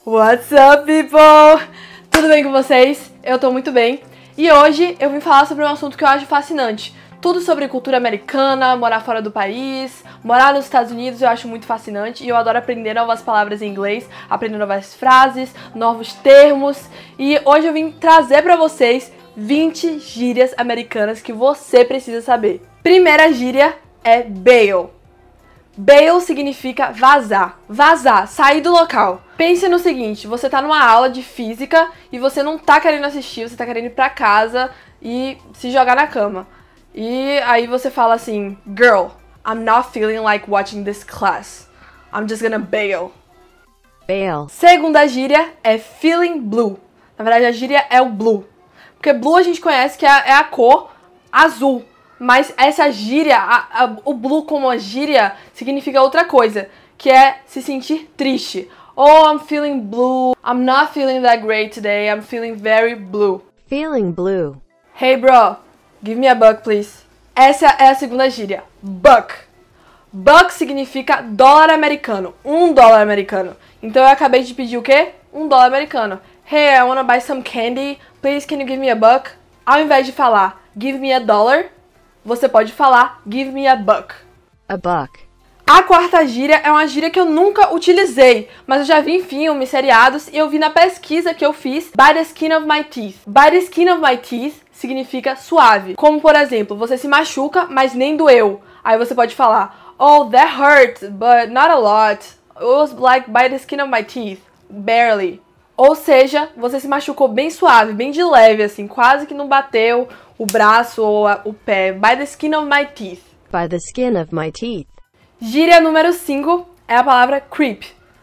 What's up, people? Tudo bem com vocês? Eu tô muito bem. E hoje eu vim falar sobre um assunto que eu acho fascinante. Tudo sobre cultura americana, morar fora do país, morar nos Estados Unidos eu acho muito fascinante. E eu adoro aprender novas palavras em inglês, aprender novas frases, novos termos. E hoje eu vim trazer pra vocês 20 gírias americanas que você precisa saber. Primeira gíria é bail. Bail significa vazar. Vazar, sair do local. Pense no seguinte, você tá numa aula de física e você não tá querendo assistir, você tá querendo ir pra casa e se jogar na cama. E aí você fala assim, girl, I'm not feeling like watching this class. I'm just gonna bail. Bail. Segunda gíria é feeling blue. Na verdade a gíria é o blue. Porque blue a gente conhece que é a cor azul. Mas essa gíria, o blue como a gíria, significa outra coisa, que é se sentir triste. Oh, I'm feeling blue. I'm not feeling that great today. I'm feeling very blue. Feeling blue. Hey, bro, give me a buck, please. Essa é a segunda gíria, buck. Buck significa dólar americano, $1 americano. Então eu acabei de pedir o quê? $1 americano. Hey, I wanna buy some candy. Please, can you give me a buck? Ao invés de falar give me a dollar, você pode falar give me a buck. A buck. A quarta gíria é uma gíria que eu nunca utilizei, mas eu já vi em filmes, seriados, e eu vi na pesquisa que eu fiz by the skin of my teeth. By the skin of my teeth significa suave. Como, por exemplo, você se machuca, mas nem doeu. Aí você pode falar, oh, that hurt, but not a lot. It was like by the skin of my teeth. Barely. Ou seja, você se machucou bem suave, bem de leve, assim, quase que não bateu o braço ou o pé. By the skin of my teeth. By the skin of my teeth. Gíria número 5 é a palavra creep.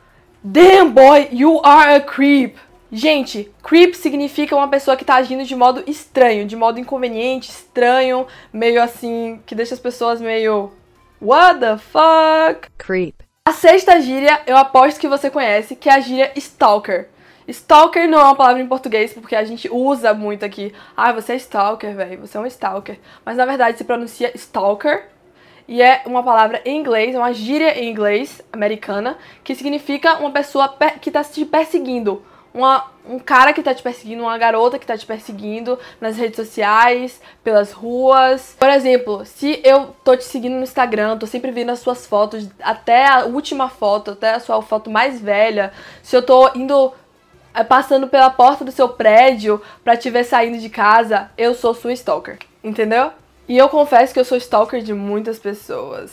Damn, boy, you are a creep. Gente, creep significa uma pessoa que tá agindo de modo estranho, de modo inconveniente, estranho, meio assim, que deixa as pessoas meio... What the fuck? Creep. A sexta gíria, eu aposto que você conhece, que é a gíria stalker. Stalker não é uma palavra em português, porque a gente usa muito aqui. Ah, você é stalker, velho, você é um stalker. Mas na verdade se pronuncia stalker. E é uma palavra em inglês, é uma gíria em inglês americana, que significa uma pessoa que tá te perseguindo. Um cara que tá te perseguindo, uma garota que tá te perseguindo nas redes sociais, pelas ruas. Por exemplo, se eu tô te seguindo no Instagram, tô sempre vendo as suas fotos, até a última foto, até a sua foto mais velha. Se eu tô passando pela porta do seu prédio pra te ver saindo de casa, eu sou sua stalker, entendeu? E eu confesso que eu sou stalker de muitas pessoas.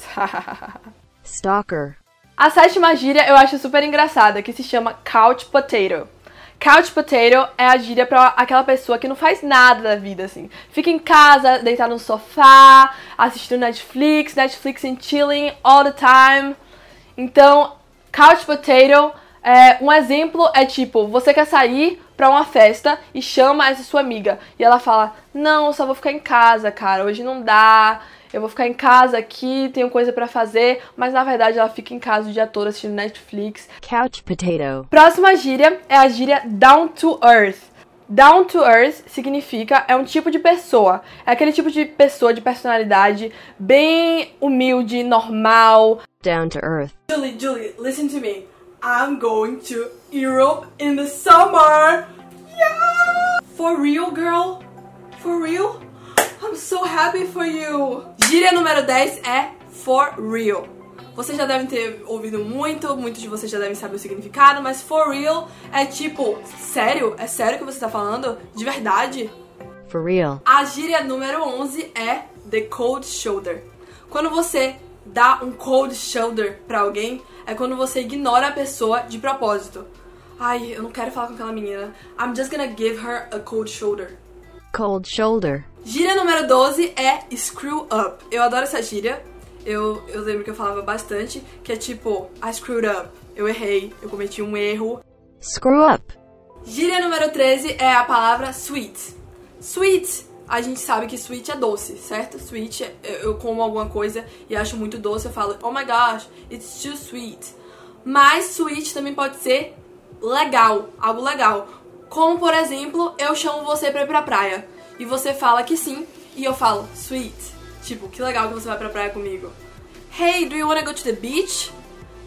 Stalker. A sétima gíria eu acho super engraçada, que se chama couch potato. Couch potato é a gíria pra aquela pessoa que não faz nada da vida, assim. Fica em casa, deitado no sofá, assistindo Netflix and chilling all the time. Então, couch potato, um exemplo é tipo, você quer sair pra uma festa e chama essa sua amiga. E ela fala, não, eu só vou ficar em casa, cara, hoje não dá, eu vou ficar em casa aqui, tenho coisa pra fazer. Mas na verdade ela fica em casa o dia todo assistindo Netflix. Couch potato. Próxima gíria é a gíria down to earth. Down to earth significa, é um tipo de pessoa. É aquele tipo de pessoa, de personalidade bem humilde, normal. Down to earth. Julie, listen to me. I'm going to Europe in the summer. Yeah! For real, girl? For real? I'm so happy for you. Gíria número 10 é for real. Vocês já devem ter ouvido muitos de vocês já devem saber o significado, mas for real é tipo, sério? É sério que você tá falando? De verdade? For real. A gíria número 11 é the cold shoulder. Quando você dá um cold shoulder pra alguém, é quando você ignora a pessoa de propósito. Ai, eu não quero falar com aquela menina. I'm just gonna give her a cold shoulder. Cold shoulder. Gíria número 12 é screw up. Eu adoro essa gíria. Eu lembro que eu falava bastante, que é tipo, I screwed up. Eu errei, eu cometi um erro. Screw up. Gíria número 13 é a palavra sweet. Sweet, a gente sabe que sweet é doce, certo? Sweet, eu como alguma coisa e acho muito doce, eu falo, oh my gosh, it's too sweet. Mas sweet também pode ser legal, algo legal. Como, por exemplo, eu chamo você pra ir pra praia. E você fala que sim, e eu falo, sweet. Tipo, que legal que você vai pra praia comigo. Hey, do you wanna go to the beach?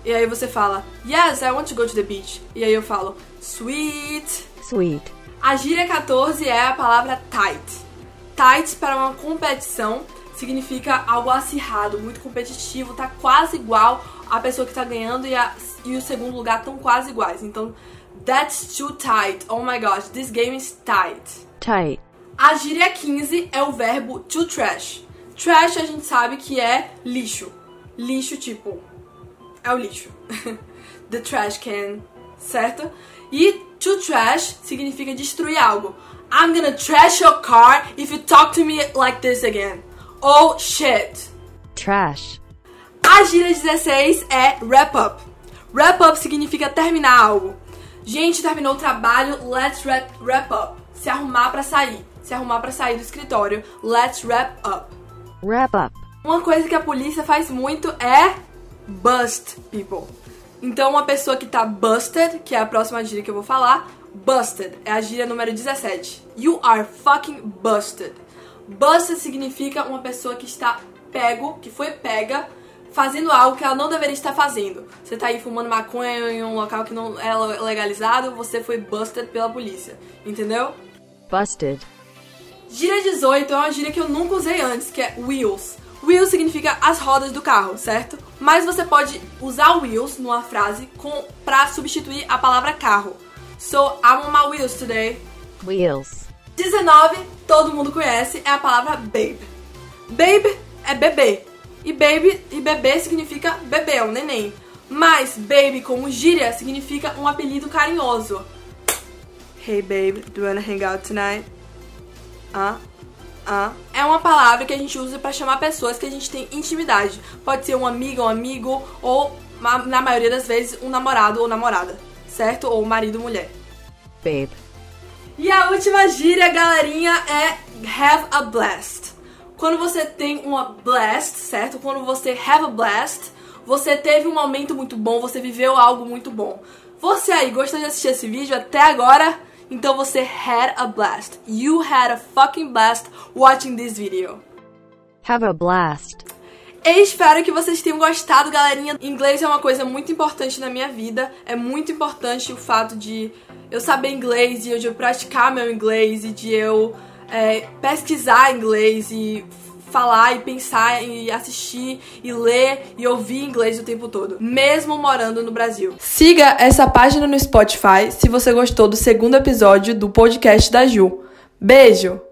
E aí você fala, yes, I want to go to the beach. E aí eu falo, sweet. Sweet. A gíria 14 é a palavra tight. Tight para uma competição significa algo acirrado, muito competitivo, tá quase igual a pessoa que tá ganhando e o segundo lugar estão quase iguais. Então, that's too tight. Oh my gosh, this game is tight. Tight. A gíria 15 é o verbo to trash. Trash a gente sabe que é lixo. Lixo tipo, é o lixo. The trash can, certo? E to trash significa destruir algo. I'm gonna trash your car if you talk to me like this again. Oh shit. Trash. A gíria 16 é wrap up. Wrap up significa terminar algo. Gente, terminou o trabalho, let's wrap up. Se arrumar pra sair. Se arrumar pra sair do escritório, let's wrap up. Wrap up. Uma coisa que a polícia faz muito é bust people. Então, uma pessoa que tá busted, que é a próxima gíria que eu vou falar, busted, é a gíria número 17. You are fucking busted. Busted significa uma pessoa que está pego, que foi pega, fazendo algo que ela não deveria estar fazendo. Você tá aí fumando maconha em um local que não é legalizado, você foi busted pela polícia, entendeu? Busted. Gíria 18 é uma gíria que eu nunca usei antes, que é wheels. Wheels significa as rodas do carro, certo? Mas você pode usar wheels numa frase pra substituir a palavra carro. So, I'm on my wheels today. Wheels. 19, todo mundo conhece, é a palavra babe. Babe é bebê. E bebê significa bebê, um neném. Mas baby como gíria significa um apelido carinhoso. Hey babe, do you wanna hang out tonight? É uma palavra que a gente usa pra chamar pessoas que a gente tem intimidade. Pode ser uma amiga, um amigo, ou, na maioria das vezes, um namorado ou namorada, certo? Ou marido ou mulher. Babe. E a última gíria, galerinha, é have a blast. Quando você tem uma blast, certo? Quando você have a blast, você teve um momento muito bom, você viveu algo muito bom. Você aí gostou de assistir esse vídeo até agora? Então você had a blast. You had a fucking blast watching this video. Have a blast. Eu espero que vocês tenham gostado, galerinha. Inglês é uma coisa muito importante na minha vida. É muito importante o fato de eu saber inglês e de eu praticar meu inglês e de eu pesquisar inglês e falar e pensar e assistir e ler e ouvir inglês o tempo todo, mesmo morando no Brasil. Siga essa página no Spotify se você gostou do segundo episódio do podcast da Ju. Beijo!